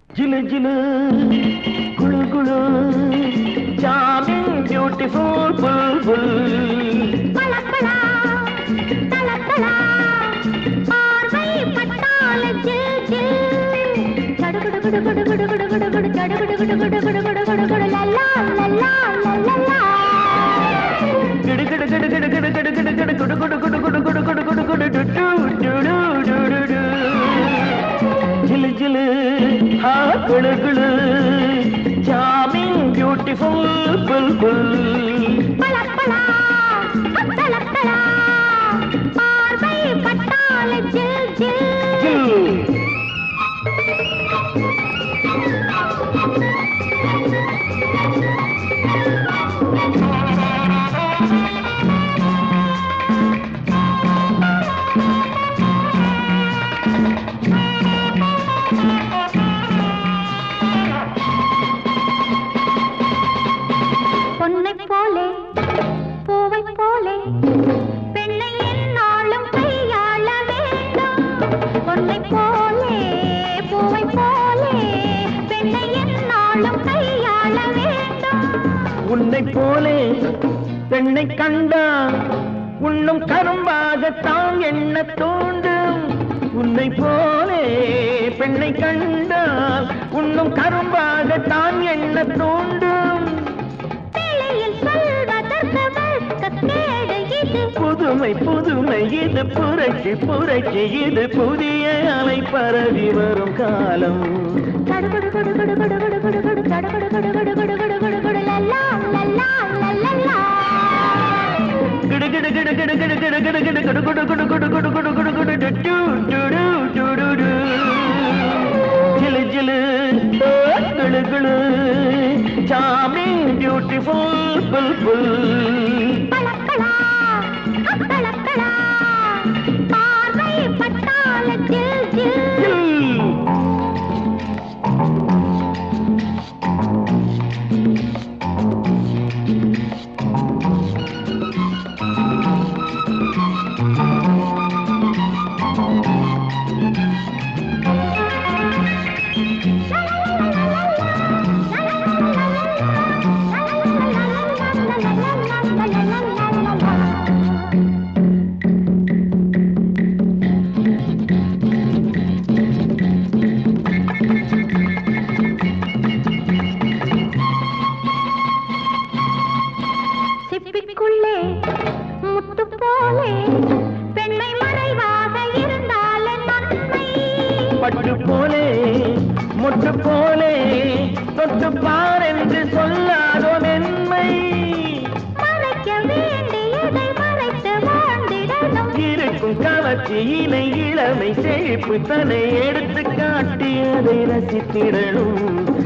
ஜிலு ஜிலு குளு குளு சாமிங் பியூட்டிஃபுல் புல் புல் பலப்பலா தலத்தலா பார்வை பட்டால ஜில் ஜில் சடுகுடு குடு குடு குடு குடு குடு குடு சடுகுடு குடு குடு குடு குடு குடு குடு லல்லா லல்லா லல்லா கிடு கிடு கிடு கிடு கிடு கிடு கிடு கிடு குடு குடு குடு குடு குடு குடு குடு குடு டு டு டு டு டு ஜிலு ஜிலு ஹா குளு குளு சாமிங் பியூட்டிஃபுல் புல் புல் பலப்பலா தலத்தலா பார்வை பட்டால ஜில் ஜில் பொன்னை போலே பூவை போலே பெண்ணை என்னாலும் கையாள வேண்டும் பொன்னை போலே பூவை போலே பெண்ணை என்னாலும் கையாள வேண்டும் உன்னை போலே பெண்ணை கண்டால் உன்னும் கரும்பாகத்தான் என்ன தோண்டும் உன்னை போலே பெண்ணை கண்டால் உன்னும் கரும்பாகத்தான் என்ன தோண்டும் புதுமை புதுமை இது புரட்சி புரட்சி இது புதிய அலை பரவி வரும் காலம் கிடு கிடு கிடு கிடு கிடு கிடு கிடு கிடு குடு குடு குடு குடு குடு குடு குடு டு டு டு டு டு ஜிலு ஜிலு குளு குளு சாமிங் பியூட்டிஃபுல் புல் புல் பலப்பலா தலத்தலா பார்வை பட்டால ஜில் ஜில் சிப்பிக்குள்ளே முத்து போலே பெண்ணை மறைவாக இருந்தாலே நன்மை பட்டு போலே முட்டு போலே தொட்டு பார் என்று சொல்லாதோ மென்மை மறைக்க வேண்டியதை மறைத்து வாழ்ந்திடணும் இருக்கும் கவர்ச்சியினை இளமை செழிப்பு தன்னை எடுத்து காட்டி அதை ரசித்திடணும்